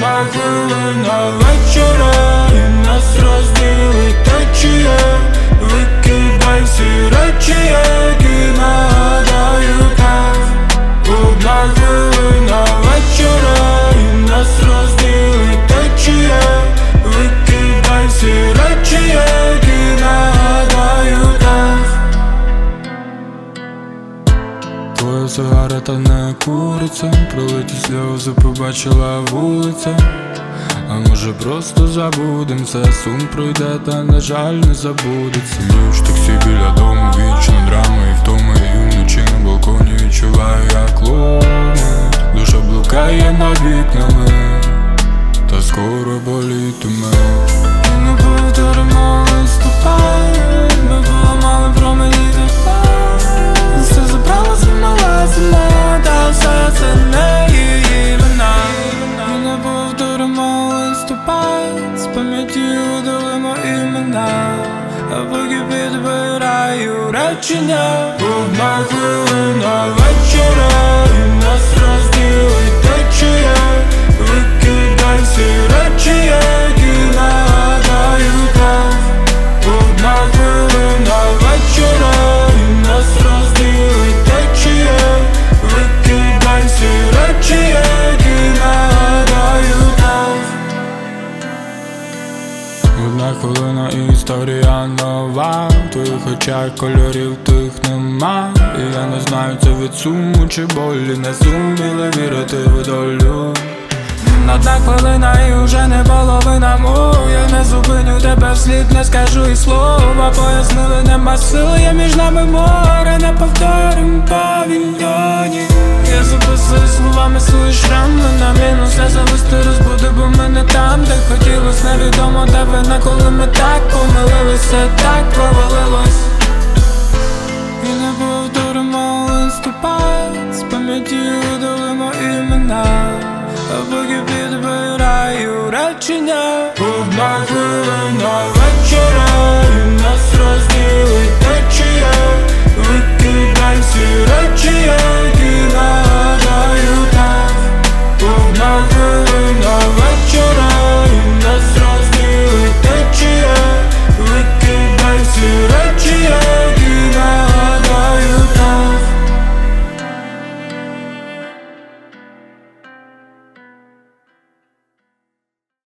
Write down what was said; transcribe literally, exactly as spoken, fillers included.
Одна хвилина вечора і нас розділить течія. Викидай всі речі, які нагадають нас. Одна хвилина вечора і нас розділить течія. Викидай всі речі, які нагадають нас. Твоя сигарета не куриться, пролиті сльози побачила вулиця. А може просто забудем це, сум пройде, та на жаль не забудеться. Ми в таксі біля дому, вічно драми і втоми. І вночі на балконі відчуваю, як ломить. Душа блукає над вікнами, та скоро болітиме. Ми не повторимо листопад, ми поламали промені тепер. Все забрала зимала зима, та все це не її вина. Ми не повторимо листопад, з пам'яті удалимо імена. А поки підбираю речення. Одна хвилина вечора і нас розділить течія. Викидай всі речі, які нагадають нас. Одна хвилина вечора і нас розділить течія. Викидай всі речі, які нагадають нас. Одна хвилина і історія нова. В твоїх очах кольорів тих нема. І я не знаю, це від суму чи болі. Не зуміли вірити в долю. Одна хвилина і уже не половина мов. Я не зупиню тебе вслід, не скажу і слова. Пояснили, нема сили, є між нами море. Не повторим павільйоні. Я записую словами свої шрами на мінус. Я завести розбуди, бо ми не там, де хотілось. Невідомо де вина, коли ми так помилилися, так провалилось. І не повторимо листопад, з пам'яті удалимо імена. А поки підбираю речення. Одна хвилина